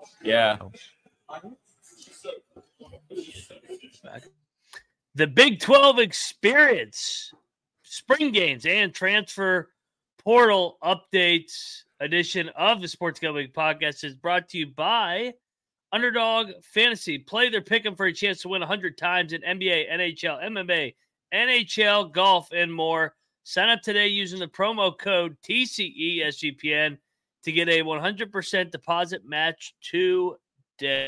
Yeah. The Big 12 Experience, spring games, and transfer portal updates edition of the Sports Gambling Podcast is brought to you by Underdog Fantasy. Play their pick'em for a chance to win 100 times in NBA, NHL, MMA, NHL, golf, and more. Sign up today using the promo code TCESGPN to get a 100% deposit match today.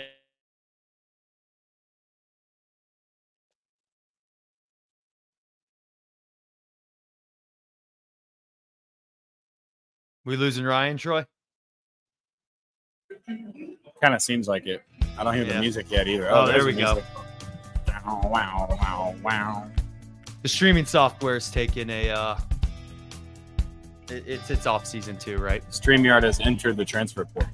We losing Ryan, Troy? Kind of seems like it. I don't hear the music yet either. Oh, there we go. Wow. The streaming software is taking a it's off season 2, right? StreamYard has entered the transfer portal.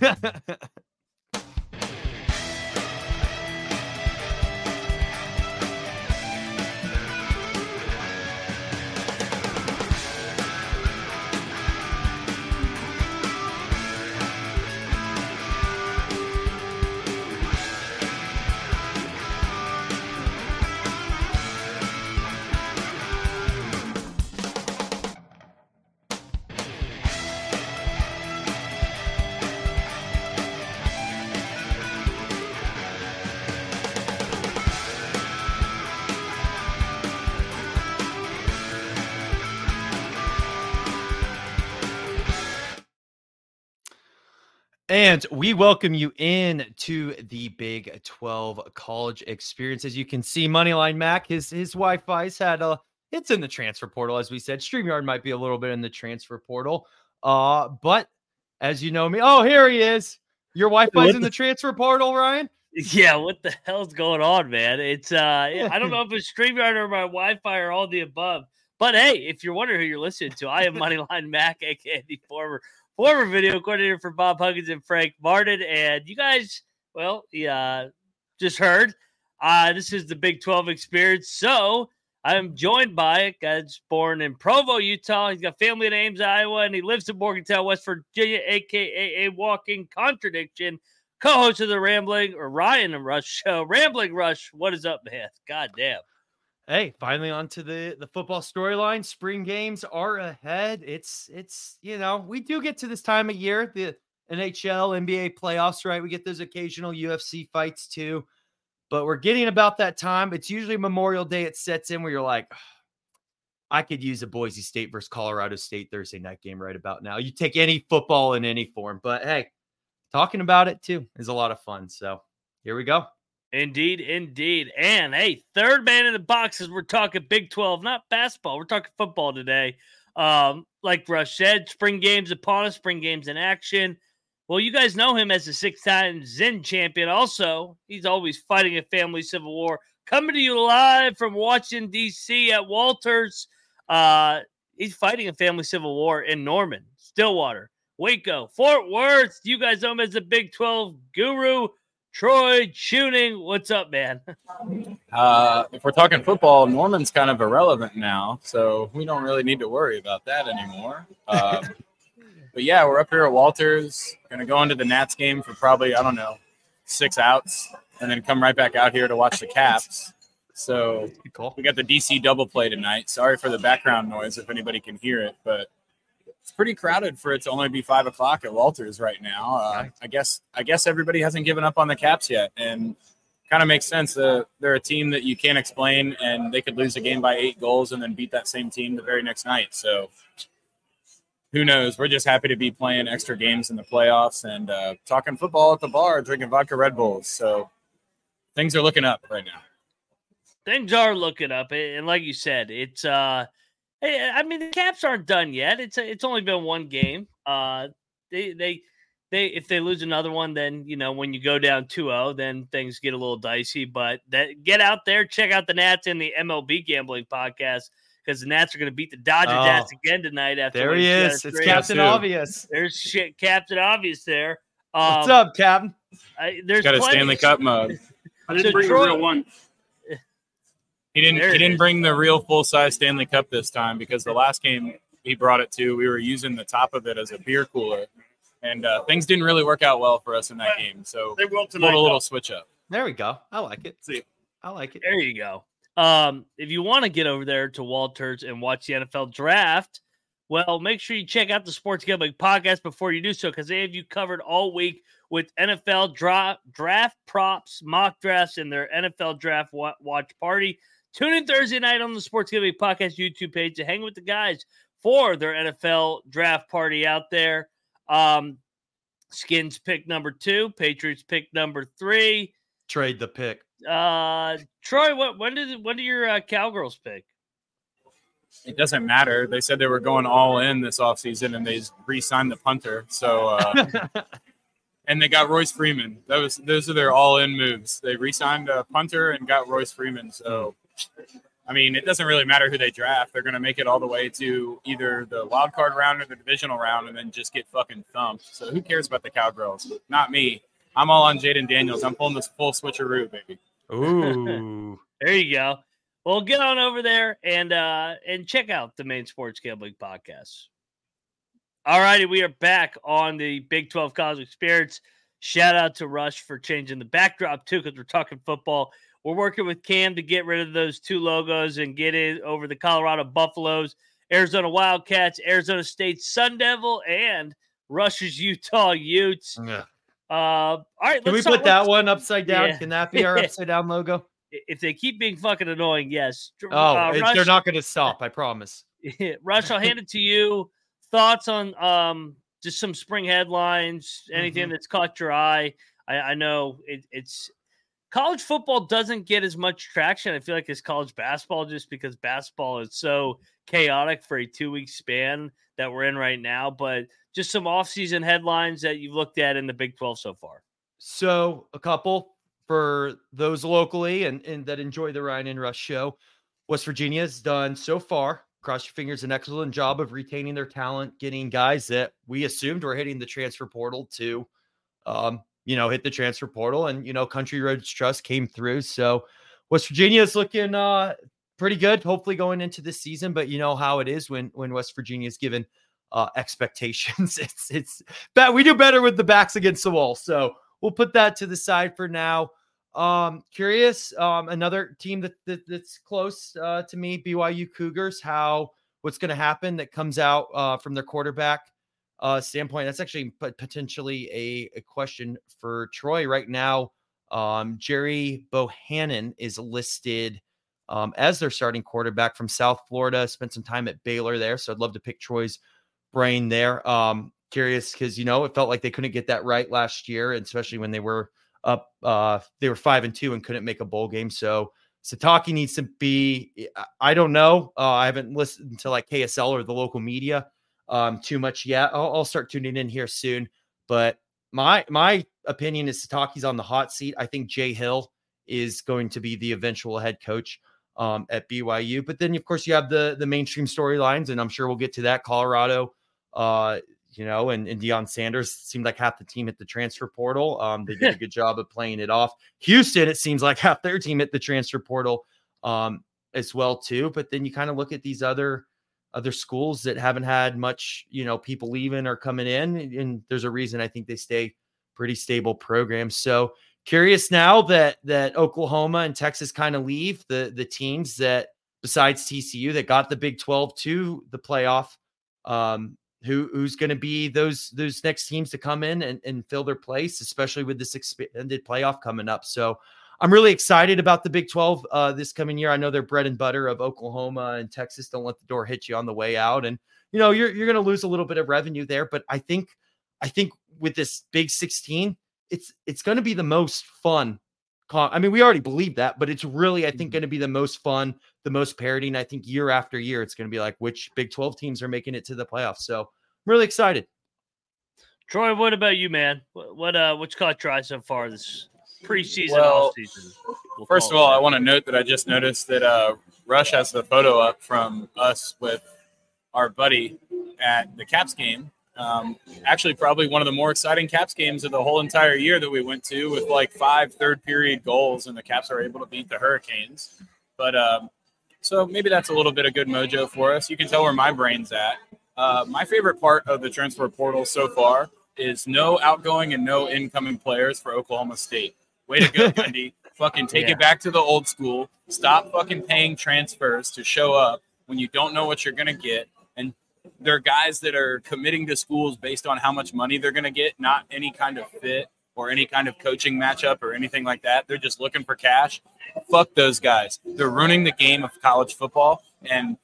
And we welcome you in to the Big 12 college experience. As you can see, Moneyline Mac, his Wi-Fi's it's in the transfer portal, as we said. StreamYard might be a little bit in the transfer portal. But as you know me, here he is. Your Wi-Fi's in the transfer portal, Ryan? Yeah, what the hell's going on, man? It's I don't know if it's StreamYard or my Wi-Fi or all the above. But hey, if you're wondering who you're listening to, I am Moneyline Mac, aka the former video coordinator for Bob Huggins and Frank Martin. And you guys, just heard, this is the Big 12 experience. So I'm joined by a guy that's born in Provo, Utah. He's got family in Ames, Iowa, and he lives in Morgantown, West Virginia, a.k.a. a walking contradiction. Co-host of the Ryan and Rush show. Rambling Rush, what is up, man? God damn. Hey, finally onto the football storyline. Spring games are ahead. It's we do get to this time of year, the NHL, NBA playoffs, right? We get those occasional UFC fights too. But we're getting about that time. It's usually Memorial Day. It sets in where you're like, I could use a Boise State versus Colorado State Thursday night game right about now. You take any football in any form. But hey, talking about it too is a lot of fun. So here we go. Indeed. And hey, third man in the box as we're talking Big 12, not basketball. We're talking football today. Like Rush said, spring games upon us, spring games in action. Well, you guys know him as a 6-time Zen champion. Also, he's always fighting a family civil war. Coming to you live from Washington, D.C. at Walters. He's fighting a family civil war in Norman, Stillwater, Waco, Fort Worth. You guys know him as the Big 12 guru. Troy Tuning, what's up, man? If we're talking football, Norman's kind of irrelevant now, so we don't really need to worry about that anymore. But yeah, we're up here at Walters. Going to go into the Nats game for probably, 6 outs, and then come right back out here to watch the Caps. So cool. We got the DC double play tonight. Sorry for the background noise if anybody can hear it, but it's pretty crowded for it to only be 5 o'clock at Walters right now. I guess everybody hasn't given up on the Caps yet, and kind of makes sense. They're a team that you can't explain, and they could lose a game by 8 goals and then beat that same team the very next night. So who knows? We're just happy to be playing extra games in the playoffs and talking football at the bar, drinking vodka Red Bulls. So things are looking up right now. Things are looking up, and like you said, it's the Caps aren't done yet. It's only been one game. They if they lose another one, then when you go down 2-0, then things get a little dicey. But get out there, check out the Nats and the MLB Gambling Podcast, because the Nats are going to beat the Dodgers ass again tonight. After there he is. It's Captain Obvious. There's Captain Obvious there. What's up, Captain? There's got a Stanley Cup mug. I didn't bring the real one. He didn't bring the real full-size Stanley Cup this time because the last game he brought it to, we were using the top of it as a beer cooler. And things didn't really work out well for us in that game. So they will tonight. A little switch up. There we go. I like it. See, I like it. There you go. If you want to get over there to Walters and watch the NFL draft, well, make sure you check out the Sports Gambling Podcast before you do so, because they have you covered all week with NFL draft props, mock drafts, and their NFL draft watch party. Tune in Thursday night on the Sports Gambling Podcast YouTube page to hang with the guys for their NFL draft party out there. Skins pick number 2, Patriots pick number 3. Trade the pick. Troy, when do your Cowgirls pick? It doesn't matter. They said they were going all in this offseason, and they re-signed the punter. So, and they got Royce Freeman. Those are their all-in moves. They re-signed a punter and got Royce Freeman. So, I mean, it doesn't really matter who they draft. They're going to make it all the way to either the wild card round or the divisional round, and then just get fucking thumped. So, who cares about the Cowgirls? Not me. I'm all on Jaden Daniels. I'm pulling this full switcheroo, baby. Ooh. There you go. Well, get on over there and check out the Main Sports Gambling Podcast. All righty, we are back on the Big 12 College Experience. Shout out to Rush for changing the backdrop, too, because we're talking football. We're working with Cam to get rid of those 2 logos and get it over the Colorado Buffaloes, Arizona Wildcats, Arizona State Sun Devil, and Rush's Utah Utes. Yeah. All right, can we put that one upside down? Yeah. Can that be our upside down logo? If they keep being fucking annoying, yes. Rush, they're not going to stop, I promise. Rush, I'll hand it to you. Thoughts on just some spring headlines, anything that's caught your eye? I know it's college football doesn't get as much traction, I feel like, as college basketball, just because basketball is so chaotic for a 2-week span that we're in right now. But just some offseason headlines that you've looked at in the Big 12 so far. So a couple for those locally and that enjoy the Ryan and Rush show. West Virginia has done so far, cross your fingers, an excellent job of retaining their talent, getting guys that we assumed were hitting the transfer portal to, hit the transfer portal. And, Country Roads Trust came through. So West Virginia is looking pretty good, hopefully going into this season. But you know how it is when West Virginia is given expectations. It's bad. We do better with the backs against the wall. So we'll put that to the side for now. Curious, another team that's close to me, BYU Cougars, what's going to happen that comes out from their quarterback standpoint. That's actually potentially a question for Troy right now. Jerry Bohannon is listed as their starting quarterback from South Florida, spent some time at Baylor there. So I'd love to pick Troy's brain there. Curious because, it felt like they couldn't get that right last year, and especially when they were up, they were 5-2 and couldn't make a bowl game. So Sataki needs to be, I don't know. I haven't listened to like KSL or the local media too much yet. I'll start tuning in here soon, but my opinion is Sataki's on the hot seat. I think Jay Hill is going to be the eventual head coach at BYU. But then, of course, you have the mainstream storylines, and I'm sure we'll get to that. Colorado, and Deion Sanders seemed like half the team at the transfer portal. They did a good job of playing it off. Houston, it seems like half their team at the transfer portal as well, too. But then you kind of look at these other schools that haven't had much, people leaving or coming in. And there's a reason I think they stay pretty stable programs. So curious now that Oklahoma and Texas kind of leave the teams that, besides TCU, that got the Big 12 to the playoff, who's going to be those next teams to come in and fill their place, especially with this expanded playoff coming up. So I'm really excited about the Big 12 this coming year. I know they're bread and butter of Oklahoma and Texas. Don't let the door hit you on the way out. And, you're going to lose a little bit of revenue there. But I think with this Big 16, it's going to be the most fun. We already believe that, but it's really, I think, going to be the most fun, the most parity. And I think year after year, it's going to be like which Big 12 teams are making it to the playoffs. So I'm really excited. Troy, what about you, man? What's caught your eye so far this preseason, off-season? First of all, I want to note that I just noticed that Rush has the photo up from us with our buddy at the Caps game. Actually, probably one of the more exciting Caps games of the whole entire year that we went to, with like 5 third-period goals, and the Caps are able to beat the Hurricanes. But so maybe that's a little bit of good mojo for us. You can tell where my brain's at. My favorite part of the transfer portal so far is no outgoing and no incoming players for Oklahoma State. Way to go, Gundy. Fucking take it back to the old school. Stop fucking paying transfers to show up when you don't know what you're going to get. And there are guys that are committing to schools based on how much money they're going to get, not any kind of fit or any kind of coaching matchup or anything like that. They're just looking for cash. Fuck those guys. They're ruining the game of college football. And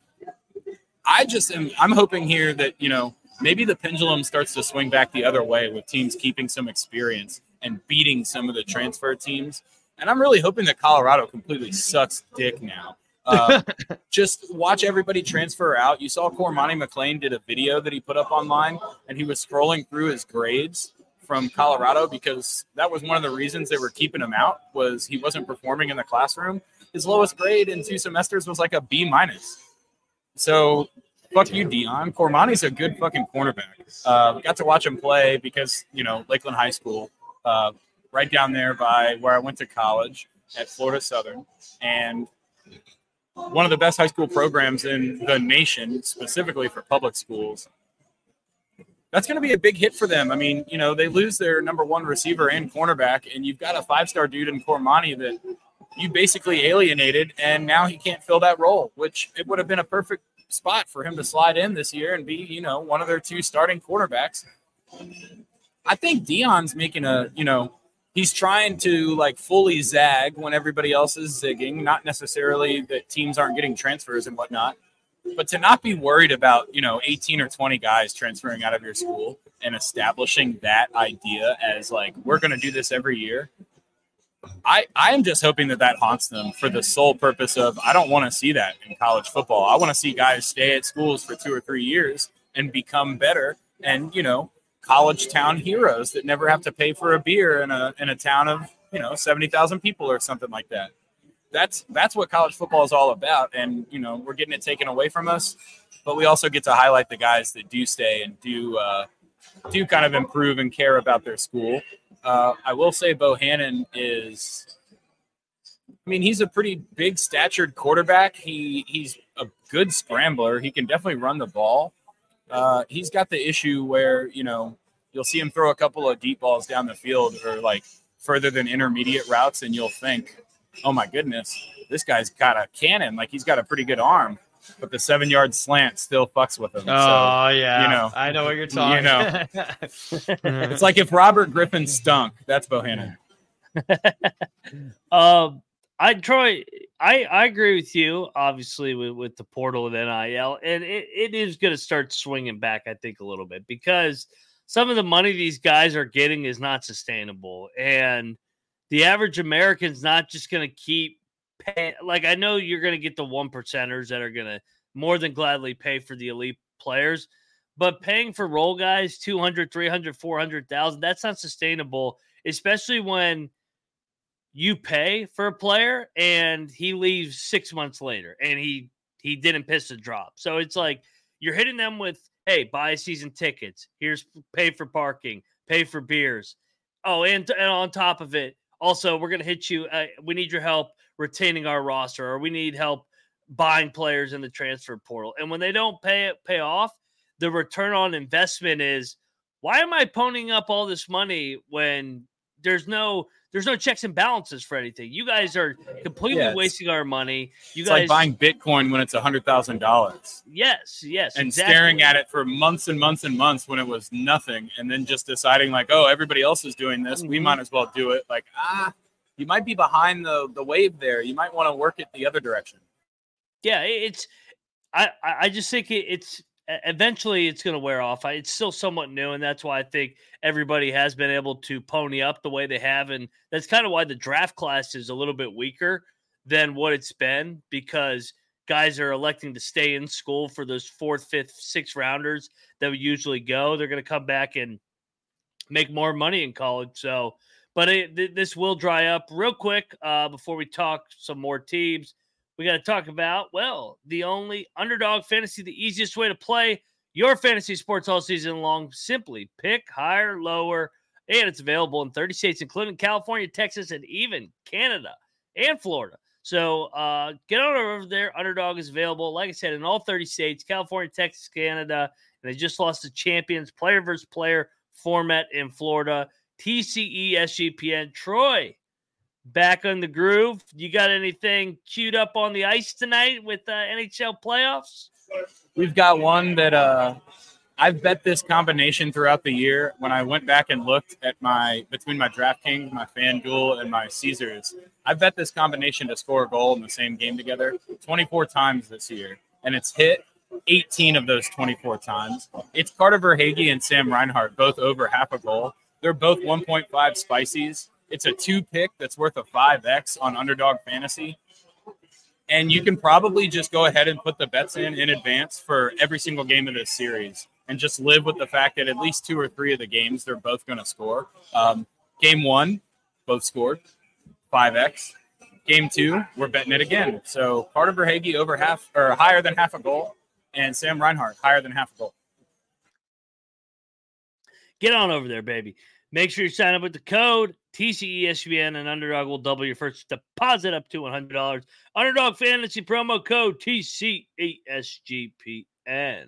I'm hoping here that, maybe the pendulum starts to swing back the other way with teams keeping some experience and beating some of the transfer teams. And I'm really hoping that Colorado completely sucks dick now. Just watch everybody transfer out. You saw Cormani McClain did a video that he put up online, and he was scrolling through his grades from Colorado because that was one of the reasons they were keeping him out, was he wasn't performing in the classroom. His lowest grade in 2 semesters was like a B-. So fuck you, Dion. Cormani's a good fucking cornerback. Got to watch him play because, Lakeland High School, right down there by where I went to college at Florida Southern, and one of the best high school programs in the nation, specifically for public schools. That's going to be a big hit for them. I mean, they lose their number 1 receiver and cornerback, and you've got a 5-star dude in Cormani that you basically alienated, and now he can't fill that role, which it would have been a perfect spot for him to slide in this year and be, one of their 2 starting quarterbacks. I think Dion's making he's trying to fully zag when everybody else is zigging, not necessarily that teams aren't getting transfers and whatnot, but to not be worried about, 18 or 20 guys transferring out of your school and establishing that idea as we're going to do this every year. I am just hoping that haunts them for the sole purpose of, I don't want to see that in college football. I want to see guys stay at schools for 2 or 3 years and become better and, college town heroes that never have to pay for a beer in a town of 70,000 people or something like that. That's what college football is all about, and we're getting it taken away from us, but we also get to highlight the guys that do stay and do kind of improve and care about their school. I will say Bohannon he's a pretty big statured quarterback. He's a good scrambler. He can definitely run the ball. He's got the issue where, you'll see him throw a couple of deep balls down the field or further than intermediate routes, and you'll think, oh my goodness, this guy's got a cannon. He's got a pretty good arm, but the 7-yard slant still fucks with him. Oh, yeah. I know what you're talking about. It's like if Robert Griffin stunk, that's Bohannon. Troy, I agree with you, obviously, with the portal and NIL, and it is going to start swinging back, I think, a little bit, because some of the money these guys are getting is not sustainable, and the average American's not just going to keep paying. I know you're going to get the 1%ers that are going to more than gladly pay for the elite players, but paying for role guys, 200, 300, 400,000, that's not sustainable, especially when you pay for a player and he leaves 6 months later and he didn't piss a drop. So it's you're hitting them with, hey, buy season tickets. Here's pay for parking, pay for beers. Oh, and on top of it, also, we're going to hit you. We need your help retaining our roster, or we need help buying players in the transfer portal. And when they don't pay off, the return on investment is, why am I ponying up all this money when there's no checks and balances for anything? You guys are completely wasting our money. It's like buying Bitcoin when it's $100,000. Yes, and exactly. Staring at it for months and months and months when it was nothing, and then just deciding oh, everybody else is doing this, we might as well do it. You might be behind the wave there. You might want to work it the other direction. Yeah, I just think it's eventually it's going to wear off. It's still somewhat new, and that's why I think everybody has been able to pony up the way they have, and that's kind of why the draft class is a little bit weaker than what it's been, because guys are electing to stay in school for those 4th, 5th, 6th rounders that would usually go. They're going to come back and make more money in college. So, but this will dry up real quick before we talk some more teams. We got to talk about, the only Underdog Fantasy, the easiest way to play your fantasy sports all season long. Simply pick higher, lower, and it's available in 30 states, including California, Texas, and even Canada and Florida. So get on over there. Underdog is available, like I said, in all 30 states, California, Texas, Canada, and they just lost the champions, player versus player format in Florida. TCE SGPN. Troy, back on the groove. You got anything queued up on the ice tonight with NHL playoffs? We've got one that I've bet this combination throughout the year. When I went back and looked at between my DraftKings, my FanDuel, and my Caesars, I bet this combination to score a goal in the same game together 24 times this year, and it's hit 18 of those 24 times. It's Carter Verhaeghe and Sam Reinhart, both over half a goal. They're both 1.5 spicies. It's a 2-pick that's worth a 5X on Underdog Fantasy. And you can probably just go ahead and put the bets in advance for every single game of this series and just live with the fact that at least 2 or 3 of the games, they're both going to score. Game 1, both scored, 5X. Game 2, we're betting it again. So Carter Verhaeghe over half or higher than half a goal, and Sam Reinhart higher than half a goal. Get on over there, baby. Make sure you sign up with the code TCESPN, and Underdog will double your first deposit up to $100. Underdog Fantasy promo code TCESGPN.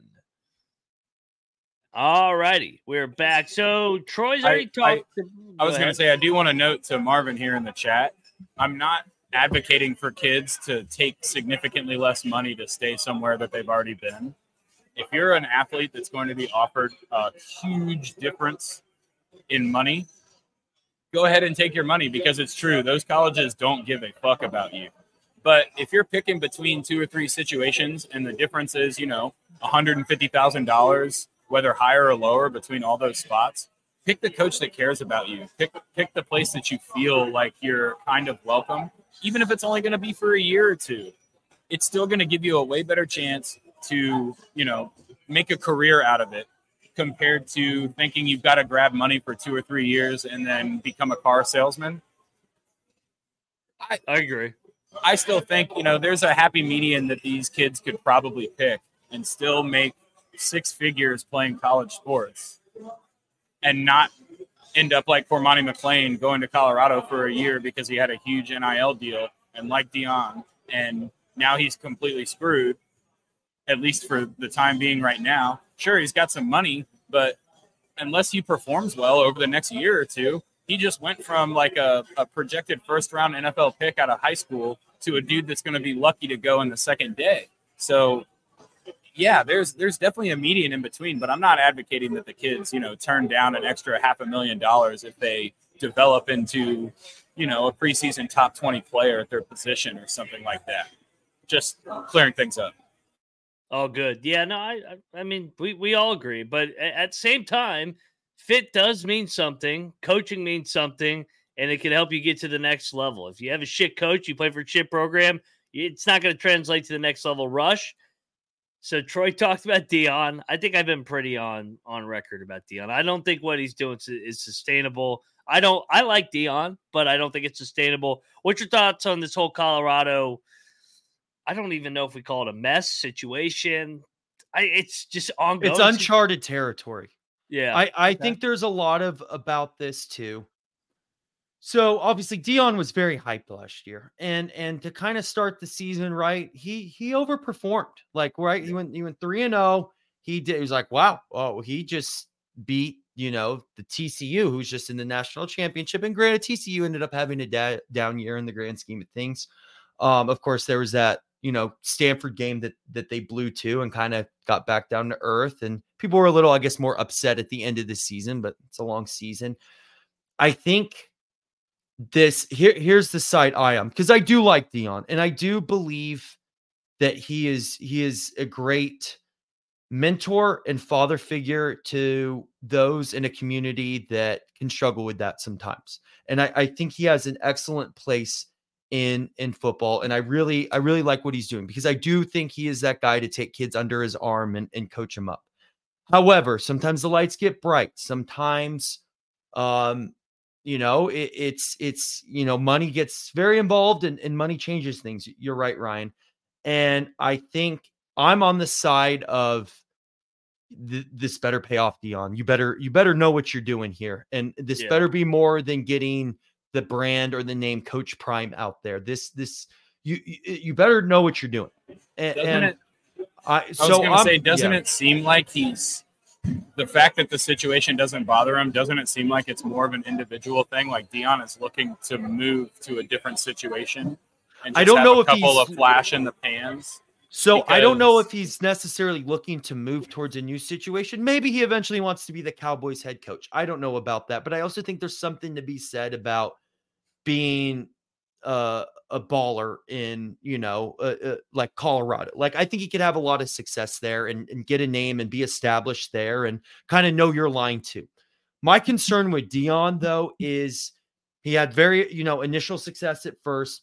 All righty, we're back. So Troy's already talked. I was going to say, I do want to note to Marvin here in the chat, I'm not advocating for kids to take significantly less money to stay somewhere that they've already been. If you're an athlete that's going to be offered a huge difference in money, go ahead and take your money, because it's true. Those colleges don't give a fuck about you. But if you're picking between 2 or 3 situations and the difference is, $150,000, whether higher or lower between all those spots, pick the coach that cares about you. Pick the place that you feel like you're kind of welcome. Even if it's only going to be for a year or 2, it's still going to give you a way better chance to, make a career out of it, compared to thinking you've got to grab money for 2 or 3 years and then become a car salesman. I agree. I still think, there's a happy median that these kids could probably pick and still make 6 figures playing college sports and not end up like Cormani McLean going to Colorado for a year because he had a huge NIL deal and like Dion, and now he's completely screwed, at least for the time being right now. Sure, he's got some money, but unless he performs well over the next year or 2, he just went from like a projected first-round NFL pick out of high school to a dude that's going to be lucky to go in the second day. So, yeah, there's definitely a median in between, but I'm not advocating that the kids, turn down an extra $500,000 if they develop into, a preseason top 20 player at their position or something like that. Just clearing things up. Oh, good. Yeah, no, I mean, we all agree, but at the same time, fit does mean something. Coaching means something, and it can help you get to the next level. If you have a shit coach, you play for a shit program, it's not going to translate to the next level rush. So Troy talked about Dion. I think I've been pretty on record about Dion. I don't think what he's doing is sustainable. I like Dion, but I don't think it's sustainable. What's your thoughts on this whole Colorado? I don't even know if we call it a mess situation. It's just ongoing. It's uncharted territory. Yeah. I think there's a lot about this too. So obviously Dion was very hyped last year, and to kind of start the season right, he overperformed. He went 3-0. He was like, wow, he just beat the TCU, who's just in the national championship. And granted, TCU ended up having a down year in the grand scheme of things. Of course, there was that Stanford game that they blew to and kind of got back down to earth, and people were a little, I guess, more upset at the end of the season, but it's a long season. I think here's the side I am, because I do like Dion, and I do believe that he is a great mentor and father figure to those in a community that can struggle with that sometimes. And I think he has an excellent place in football. And I really like what he's doing, because I do think he is that guy to take kids under his arm and coach them up. However, sometimes the lights get bright. Sometimes, it's money gets very involved, and money changes things. You're right, Ryan. And I think I'm on the side of this better pay off, Dion. You better know what you're doing here. And this better be more than getting the brand or the name Coach Prime out there. You better know what you're doing. Doesn't it seem like he's the fact that the situation doesn't bother him, doesn't it seem like it's more of an individual thing? Like Deion is looking to move to a different situation. And just I don't know a if couple he's of flash in the pans. So I don't know if he's necessarily looking to move towards a new situation. Maybe he eventually wants to be the Cowboys head coach. I don't know about that, but I also think there's something to be said about being a baller in, like Colorado. Like I think he could have a lot of success there and get a name and be established there and kind of know your line too. My concern with Deion though is he had very, initial success at first.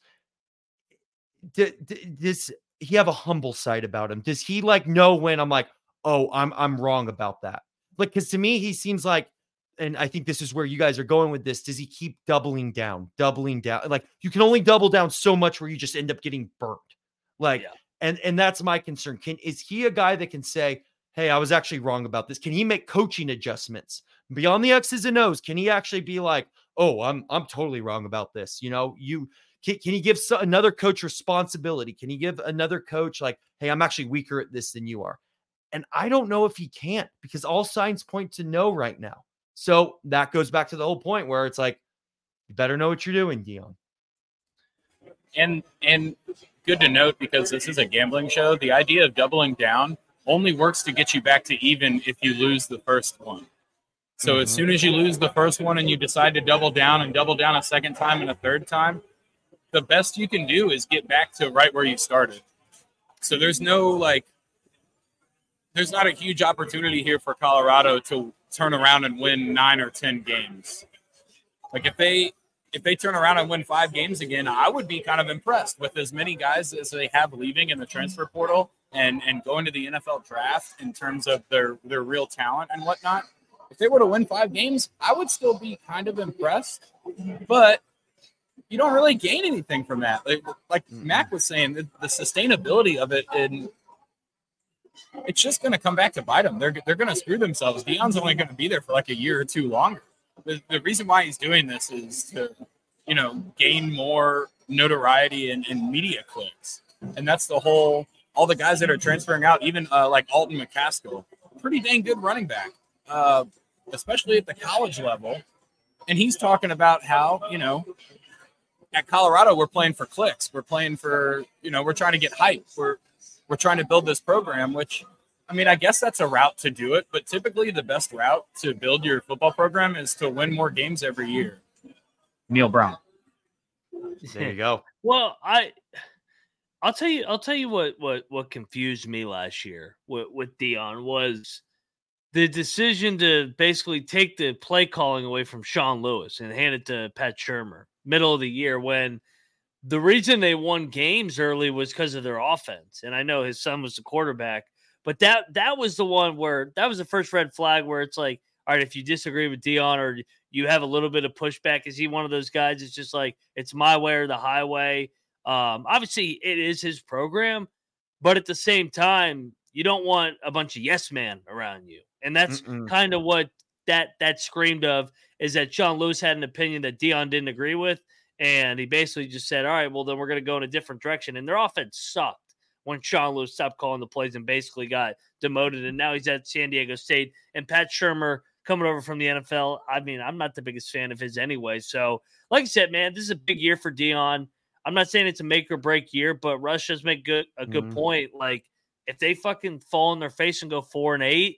Does he have a humble side about him? Does he know when I'm like, oh, I'm wrong about that? Because to me, he seems like, and I think this is where you guys are going with this. Does he keep doubling down? Like you can only double down so much where you just end up getting burnt. And that's my concern. Is he a guy that can say, hey, I was actually wrong about this? Can he make coaching adjustments beyond the X's and O's? Can he actually be like, oh, I'm totally wrong about this? Can he give another coach responsibility? Can he give another coach like, hey, I'm actually weaker at this than you are? And I don't know if he can't, because all signs point to no right now. So that goes back to the whole point where it's like, you better know what you're doing, Deion. And good to note, because this is a gambling show, the idea of doubling down only works to get you back to even if you lose the first one. So as soon as you lose the first one and you decide to double down a second time and a third time, the best you can do is get back to right where you started. So there's not a huge opportunity here for Colorado to turn around and win 9 or 10 games. Like if they turn around and win 5 games again, I would be kind of impressed with as many guys as they have leaving in the transfer portal and going to the NFL draft in terms of their real talent and whatnot. If they were to win 5 games, I would still be kind of impressed, but you don't really gain anything from that. Like Mac was saying, the sustainability of it, and it's just going to come back to bite them. They're going to screw themselves. Deion's only going to be there for like a year or two longer. The reason why he's doing this is to, gain more notoriety and media clicks. And that's all the guys that are transferring out, even like Alton McCaskill, pretty dang good running back, especially at the college level. And he's talking about how, at Colorado, we're playing for clicks. We're playing for, we're trying to get hype. We're trying to build this program, which, I guess that's a route to do it. But typically the best route to build your football program is to win more games every year. Neil Brown. There you go. Well, I'll tell you what confused me last year with Deion was the decision to basically take the play calling away from Sean Lewis and hand it to Pat Shurmur middle of the year, when the reason they won games early was because of their offense. And I know his son was the quarterback, but that was the one where that was the first red flag where it's like, all right, if you disagree with Deion or you have a little bit of pushback, is he one of those guys? It's just like, it's my way or the highway. Obviously it is his program, but at the same time, you don't want a bunch of yes man around you. And that's kind of what that screamed of, is that Sean Lewis had an opinion that Deion didn't agree with. And he basically just said, all right, well, then we're going to go in a different direction. And their offense sucked when Sean Lewis stopped calling the plays and basically got demoted. And now he's at San Diego State. And Pat Shurmur coming over from the NFL, I'm not the biggest fan of his anyway. So, like I said, man, this is a big year for Deion. I'm not saying it's a make or break year, but Rush does make a good point. Like, if they fucking fall on their face and go 4-8,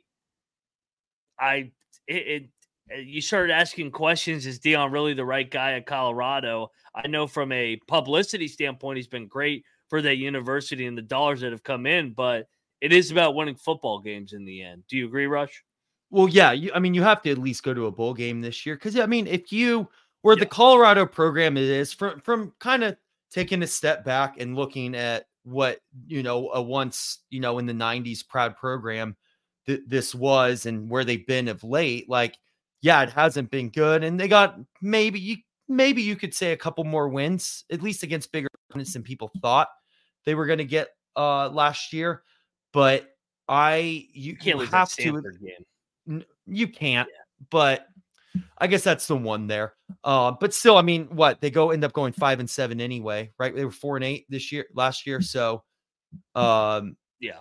you started asking questions. Is Deion really the right guy at Colorado? I know from a publicity standpoint, he's been great for that university and the dollars that have come in, but it is about winning football games in the end. Do you agree, Rush? Well, yeah. You have to at least go to a bowl game this year. Because, if you where the Colorado program is from kind of taking a step back and looking at what, a once, in the 90s proud program this was and where they've been of late, like, yeah, it hasn't been good. And they got maybe you could say a couple more wins, at least against bigger opponents than people thought they were going to get last year. But you can't lose that Stanford game. You can't, but I guess that's the one there. But still, they end up going 5-7 anyway, right? They were 4-8 last year. So, yeah.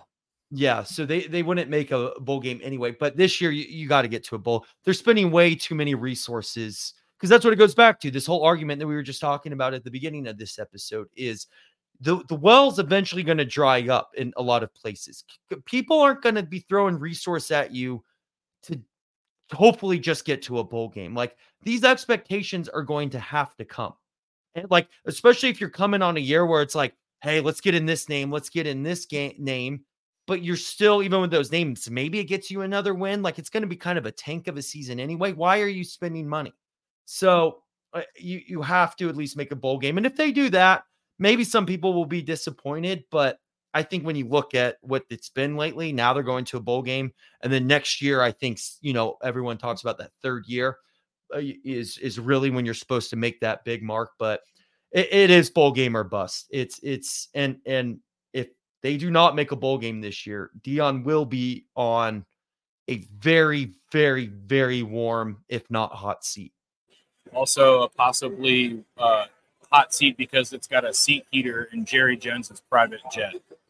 Yeah, so they wouldn't make a bowl game anyway. But this year, you got to get to a bowl. They're spending way too many resources because that's what it goes back to. This whole argument that we were just talking about at the beginning of this episode is the well's eventually going to dry up in a lot of places. People aren't going to be throwing resource at you to hopefully just get to a bowl game. Like, these expectations are going to have to come. And like, especially if you're coming on a year where it's like, hey, let's get in this name, let's get in this name. But you're still, even with those names, maybe it gets you another win. Like, it's going to be kind of a tank of a season anyway. Why are you spending money? So you have to at least make a bowl game. And if they do that, maybe some people will be disappointed. But I think when you look at what it's been lately, now they're going to a bowl game. And then next year, I think, everyone talks about that third year is really when you're supposed to make that big mark. But it is bowl game or bust. And if they do not make a bowl game this year, Deion will be on a very, very, very warm, if not hot seat. Also, a possibly hot seat because it's got a seat heater in Jerry Jones's private jet.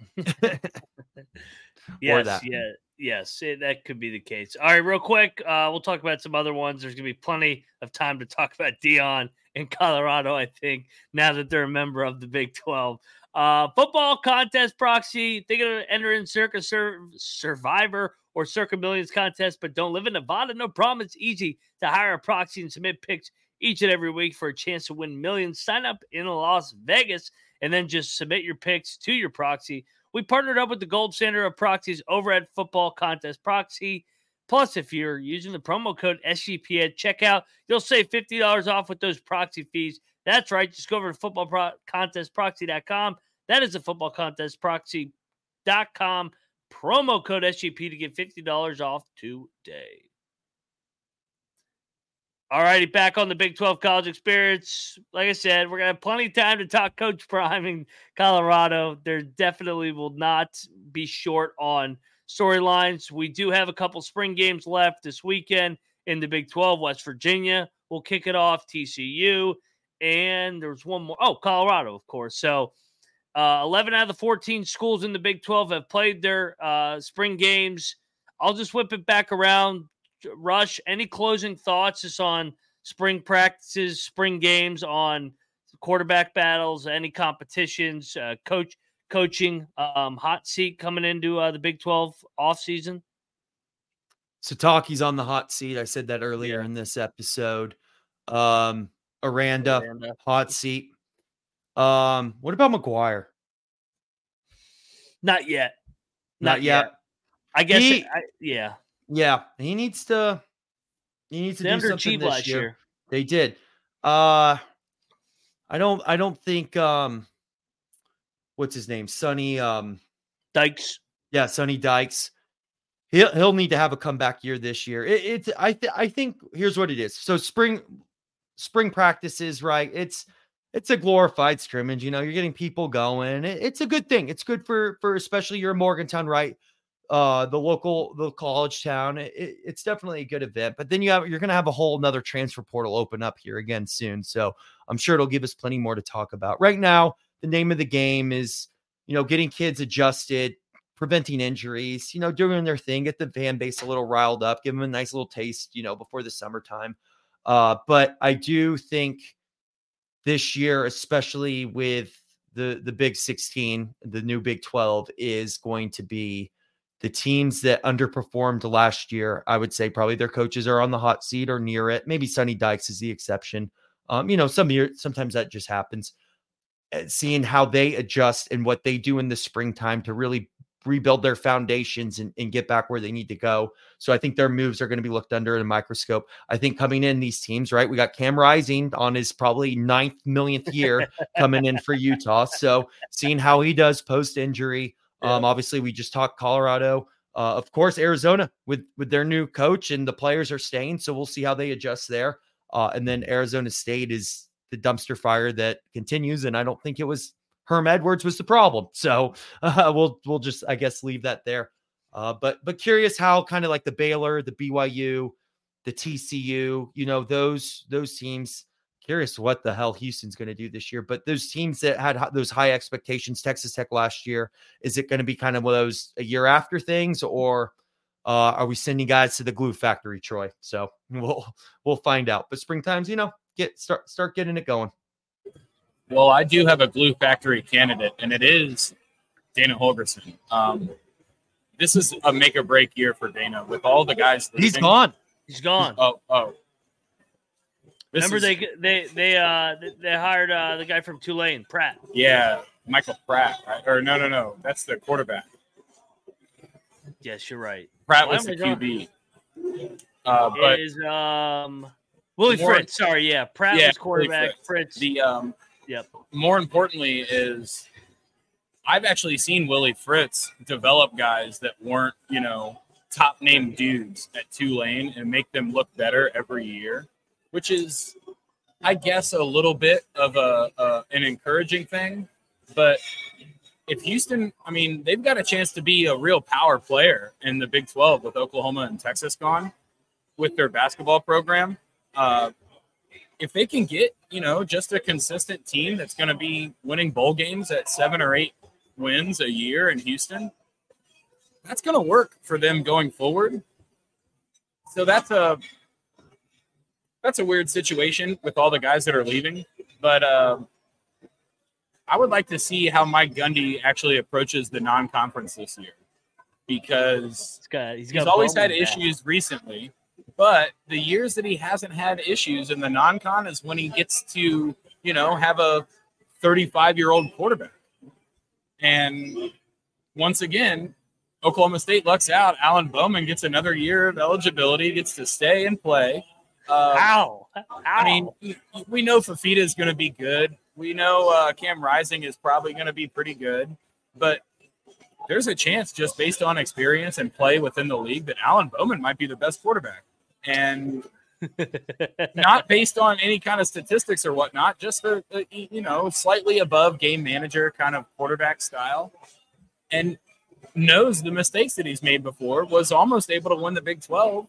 Yes, that could be the case. All right, real quick, we'll talk about some other ones. There's going to be plenty of time to talk about Deion in Colorado, I think, now that they're a member of the Big 12. Football contest proxy. They're going to enter in Circa Survivor or Circa Millions contest, but don't live in Nevada. No problem. It's easy to hire a proxy and submit picks each and every week for a chance to win millions. Sign up in Las Vegas and then just submit your picks to your proxy. We partnered up with the gold standard of proxies over at Football Contest Proxy. Plus, if you're using the promo code SGP at checkout, you'll save $50 off with those proxy fees. That's right. Just go over to footballcontestproxy.com. That is the footballcontestproxy.com. Promo code SGP to get $50 off today. All righty, back on the Big 12 college experience. Like I said, we're going to have plenty of time to talk Coach Prime in Colorado. There definitely will not be short on storylines. We do have a couple spring games left this weekend in the Big 12. West Virginia will kick it off, TCU, and there's one more. Oh, Colorado, of course. So 11 out of the 14 schools in the Big 12 have played their spring games. I'll just whip it back around. Rush, any closing thoughts just on spring practices, spring games, on quarterback battles, any competitions, coaching, hot seat coming into the Big 12 offseason? Sitake's on the hot seat. I said that earlier in this episode. Aranda, hot seat. What about McGuire? Not yet. Not yet. I guess. Yeah, he needs to do something this year. They did. I don't think what's his name? Sonny Dykes. Yeah, Sonny Dykes. He'll need to have a comeback year this year. I think here's what it is. So spring practices, right? It's a glorified scrimmage. You're getting people going. It's a good thing. It's good for especially your Morgantown, right? The college town. It's definitely a good event, but then you're going to have a whole another transfer portal open up here again soon. So I'm sure it'll give us plenty more to talk about. Right now, the name of the game is, getting kids adjusted, preventing injuries, doing their thing, get the fan base a little riled up, give them a nice little taste, before the summertime. But I do think this year, especially with the Big 16, the new Big 12 is going to be the teams that underperformed last year. I would say probably their coaches are on the hot seat or near it. Maybe Sonny Dykes is the exception. Sometimes that just happens. Seeing how they adjust and what they do in the springtime to really rebuild their foundations and get back where they need to go. So I think their moves are going to be looked under in a microscope. I think coming in these teams, right? We got Cam Rising on his probably 9th millionth year coming in for Utah. So seeing how he does post injury. Obviously we just talked Colorado, of course, Arizona with their new coach, and the players are staying. So we'll see how they adjust there. And then Arizona State is the dumpster fire that continues. And I don't think it was Herm Edwards was the problem. So we'll just, I guess, leave that there. But curious how kind of like the Baylor, the BYU, the TCU, those teams curious what the hell Houston's going to do this year. But those teams that had those high expectations, Texas Tech last year, is it going to be kind of one of those a year after things, or are we sending guys to the glue factory, Troy? So we'll find out. But springtime's, start getting it going. Well, I do have a glue factory candidate, and it is Dana Holgorsen. This is a make or break year for Dana with all the guys. He's gone. He's gone. Oh. Remember they hired the guy from Tulane, Pratt. Yeah, Michael Pratt, right? Or no, that's the quarterback. Yes, you're right. Pratt was the QB. But is Willie Fritz? Sorry, yeah, Pratt was quarterback. Fritz. Yep. More importantly, is I've actually seen Willie Fritz develop guys that weren't top name dudes at Tulane and make them look better every year, which is, I guess, a little bit of an encouraging thing. But if Houston, they've got a chance to be a real power player in the Big 12 with Oklahoma and Texas gone with their basketball program. If they can get, just a consistent team that's going to be winning bowl games at 7 or 8 wins a year in Houston, that's going to work for them going forward. So that's a weird situation with all the guys that are leaving. But I would like to see how Mike Gundy actually approaches the non-conference this year, because he's always had issues recently. But the years that he hasn't had issues in the non-con is when he gets to, have a 35-year-old quarterback. And once again, Oklahoma State lucks out. Alan Bowman gets another year of eligibility, gets to stay and play. Ow. We know Fafita is going to be good. We know Cam Rising is probably going to be pretty good. But there's a chance, just based on experience and play within the league, that Alan Bowman might be the best quarterback. And not based on any kind of statistics or whatnot, just a slightly above game manager kind of quarterback style, and knows the mistakes that he's made before, was almost able to win the Big 12.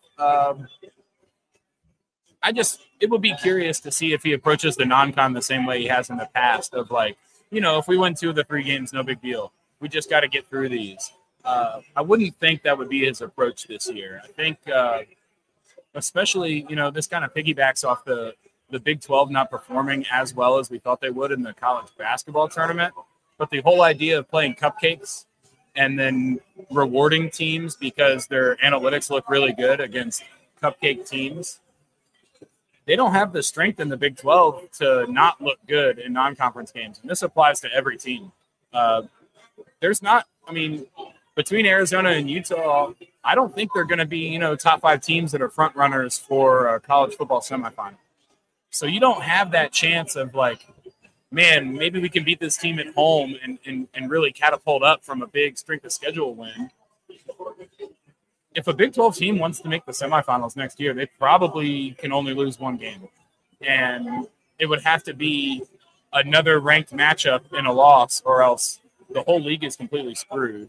It will be curious to see if he approaches the non-con the same way he has in the past, of if we win 2 of the 3 games, no big deal. We just got to get through these. I wouldn't think that would be his approach this year. I think, especially, this kind of piggybacks off the Big 12 not performing as well as we thought they would in the college basketball tournament. But the whole idea of playing cupcakes and then rewarding teams because their analytics look really good against cupcake teams, they don't have the strength in the Big 12 to not look good in non-conference games. And this applies to every team. There's not, between Arizona and Utah, I don't think they're going to be, top 5 teams that are front runners for a college football semifinal. So you don't have that chance of maybe we can beat this team at home and really catapult up from a big strength of schedule win. If a Big 12 team wants to make the semifinals next year, they probably can only lose 1 game. And it would have to be another ranked matchup in a loss, or else the whole league is completely screwed.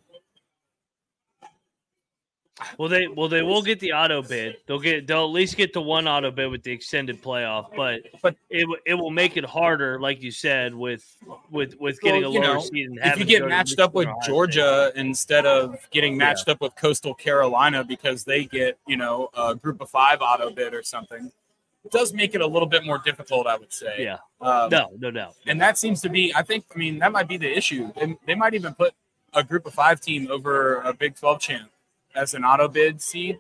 Well, they will get the auto bid. They'll at least get the 1 auto bid with the extended playoff, but it will make it harder, like you said, with getting a lower seed. If you get matched up with Georgia instead of getting matched up with Coastal Carolina because they get a group of 5 auto bid or something, it does make it a little bit more difficult, I would say. Yeah. No doubt. And that seems to be, that might be the issue. They might even put a group of 5 team over a Big 12 champ as an auto bid seed.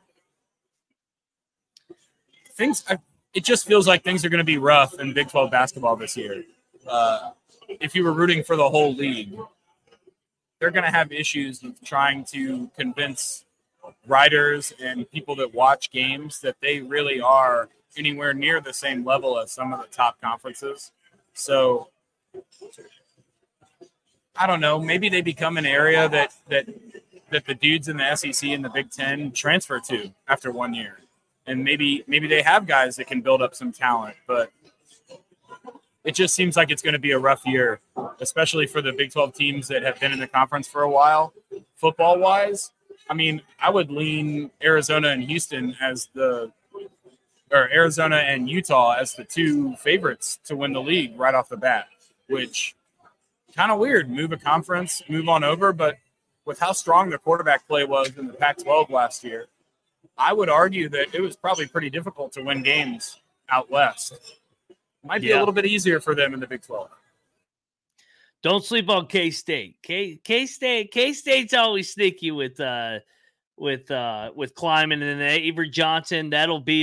It just feels like things are going to be rough in Big 12 basketball this year. If you were rooting for the whole league, they're going to have issues with trying to convince writers and people that watch games that they really are anywhere near the same level as some of the top conferences. So I don't know. Maybe they become an area that the dudes in the SEC and the Big Ten transfer to after 1 year. And maybe they have guys that can build up some talent, but it just seems like it's going to be a rough year, especially for the Big 12 teams that have been in the conference for a while. Football-wise, I would lean Arizona and Houston as the Arizona and Utah as the two favorites to win the league right off the bat, which kind of weird. Move a conference, move on over. But with how strong the quarterback play was in the Pac-12 last year, I would argue that it was probably pretty difficult to win games out west. Might be a little bit easier for them in the Big 12. Don't sleep on K-State. K-State's always sneaky with Kleiman, and then Avery Johnson. That'll be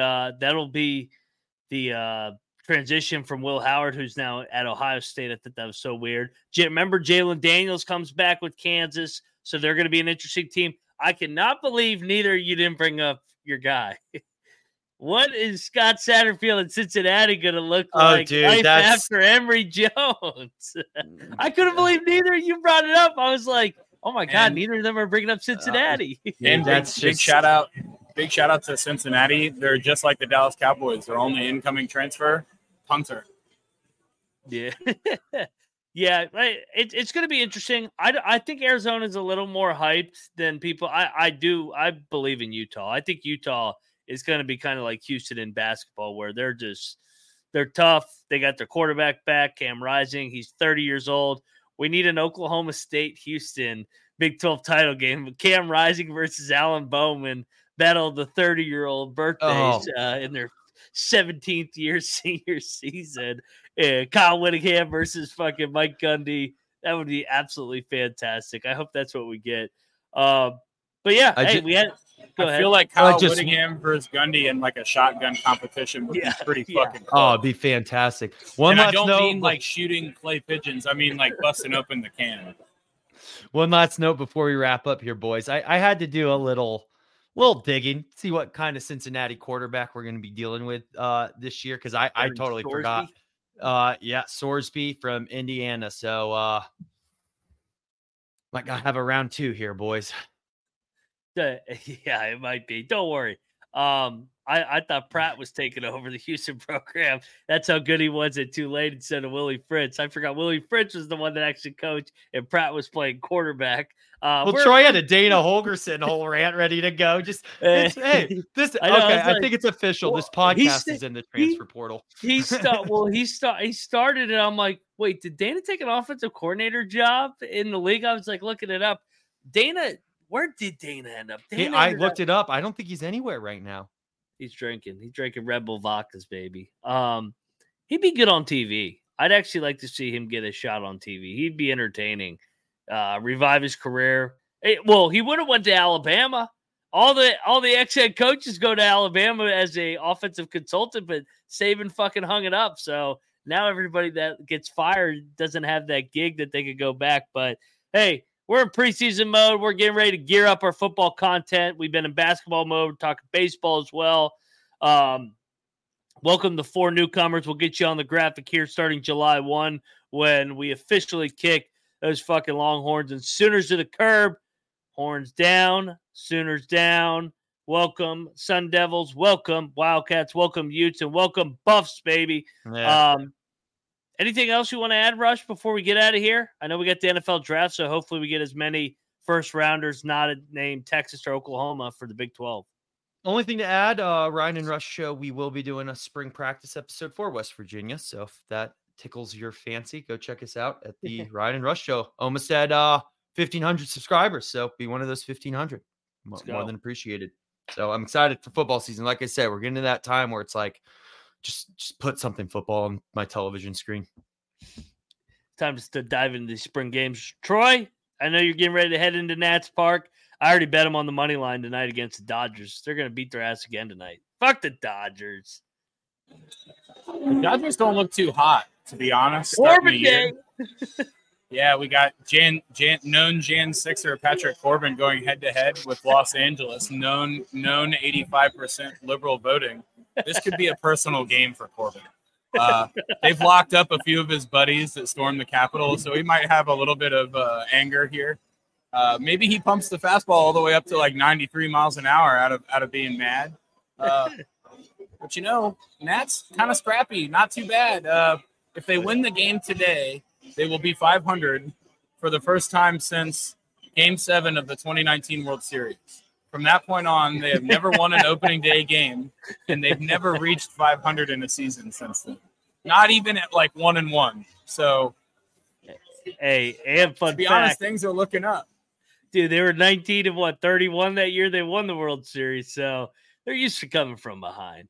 the transition from Will Howard, who's now at Ohio State. I thought that was so weird. Remember, Jalen Daniels comes back with Kansas, so they're going to be an interesting team. I cannot believe neither of you didn't bring up your guy. What is Scott Satterfield in Cincinnati going to look like after Emory Jones? I couldn't believe neither of you brought it up. I was like, oh my God, neither of them are bringing up Cincinnati. And that's big shout out to Cincinnati. They're just like the Dallas Cowboys. Their only incoming transfer, punter. Yeah. Yeah, it's going to be interesting. I think Arizona's a little more hyped than people. I believe in Utah. I think Utah is going to be kind of like Houston in basketball, where they're tough. They got their quarterback back, Cam Rising. He's 30 years old. We need an Oklahoma State Houston Big 12 title game. Cam Rising versus Alan Bowman battle the 30-year-old birthdays in their 17th year senior season. Kyle Whittingham versus fucking Mike Gundy. That would be absolutely fantastic. I hope that's what we get. But yeah, I feel like Kyle Whittingham versus Gundy in like a shotgun competition would be pretty fucking cool. Oh, it'd be fantastic. I don't mean like shooting clay pigeons. I mean like busting open the can. One last note before we wrap up here, boys. I had to do a little digging, see what kind of Cincinnati quarterback we're going to be dealing with this year, because I totally forgot. Sorsby from Indiana. So might have a round 2 here, boys. Yeah, it might be. Don't worry. I thought Pratt was taking over the Houston program. That's how good he was at Tulane instead of Willie Fritz. I forgot Willie Fritz was the one that actually coached, and Pratt was playing quarterback. Troy had a Dana Holgerson whole rant ready to go. I think it's official. This podcast is in the transfer portal. He started it. I'm like, wait, did Dana take an offensive coordinator job in the league? I was like looking it up. Where did Dana end up? I looked it up. I don't think he's anywhere right now. He's drinking. He's drinking Red Bull vodkas, baby. He'd be good on TV. I'd actually like to see him get a shot on TV. He'd be entertaining. Revive his career. He would have went to Alabama. All the ex-head coaches go to Alabama as a offensive consultant, but Saban fucking hung it up. So now everybody that gets fired doesn't have that gig that they could go back. But hey, we're in preseason mode. We're getting ready to gear up our football content. We've been in basketball mode, talking baseball as well. Welcome to 4 newcomers. We'll get you on the graphic here starting July 1 when we officially kick those fucking Longhorns and Sooners to the curb. Horns down, Sooners down. Welcome, Sun Devils. Welcome, Wildcats. Welcome, Utes. And welcome, Buffs, baby. Yeah. Anything else you want to add, Rush, before we get out of here? I know we got the NFL draft, so hopefully we get as many first-rounders not named Texas or Oklahoma for the Big 12. Only thing to add, Ryan and Rush show, we will be doing a spring practice episode for West Virginia. So if that tickles your fancy, go check us out at the Ryan and Rush show. Almost at 1,500 subscribers, so be one of those 1,500. More than appreciated. So I'm excited for football season. Like I said, we're getting to that time where it's like, just put something football on my television screen. Time to dive into the spring games. Troy, I know you're getting ready to head into Nats Park. I already bet them on the money line tonight against the Dodgers. They're going to beat their ass again tonight. Fuck the Dodgers. The Dodgers don't look too hot, to be honest. Corbin Day. Yeah, we got known Jan Sixer Patrick Corbin going head-to-head with Los Angeles, known 85% liberal voting. This could be a personal game for Corbin. They've locked up a few of his buddies that stormed the Capitol, so he might have a little bit of anger here. Maybe he pumps the fastball all the way up to like 93 miles an hour out of being mad. But Nats kind of scrappy, not too bad. If they win the game today, they will be 500 for the first time since Game 7 of the 2019 World Series. From that point on, they have never won an opening day game, and they've never reached 500 in a season since then. Not even at like 1-1. So, hey, and fun to be fact, honest, things are looking up. Dude, they were 19 and 31 that year. They won the World Series, so they're used to coming from behind.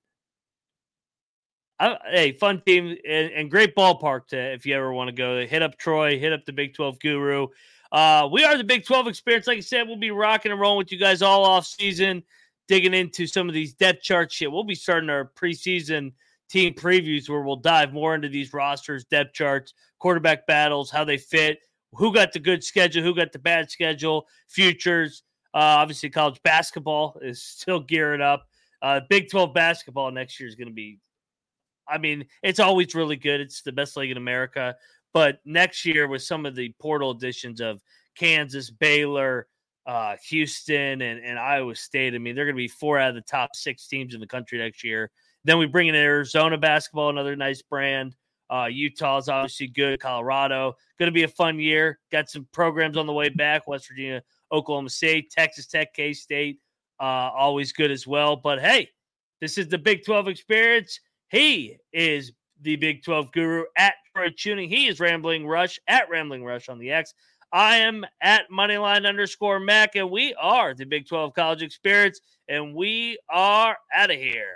Hey, fun team and great ballpark to if you ever want to go. Hit up Troy, hit up the Big 12 Guru. We are the Big 12 Experience. Like I said, we'll be rocking and rolling with you guys all off season, digging into some of these depth chart shit. We'll be starting our preseason team previews where we'll dive more into these rosters, depth charts, quarterback battles, how they fit, who got the good schedule, who got the bad schedule, futures. Obviously, college basketball is still gearing up. Big 12 basketball next year is going to be, I mean, it's always really good. It's the best league in America. But next year, with some of the portal additions of Kansas, Baylor, Houston, and Iowa State, I mean, they're going to be 4 out of the top 6 teams in the country next year. Then we bring in Arizona basketball, another nice brand. Utah is obviously good. Colorado, going to be a fun year. Got some programs on the way back. West Virginia, Oklahoma State, Texas Tech, K-State, always good as well. But, hey, this is the Big 12 Experience. He is the Big 12 Guru at Troy Tuning. He is Rambling Rush at Rambling Rush on the X. I am at Moneyline_Mac, and we are the Big 12 College Experience, and we are out of here.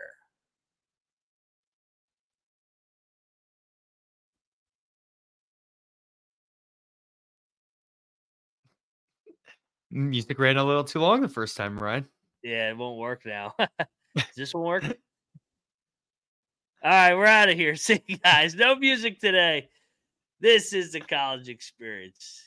Music ran a little too long the first time, Ryan. Yeah, it won't work now. Does this one work? All right, we're out of here. See you guys. No music today. This is the College Experience.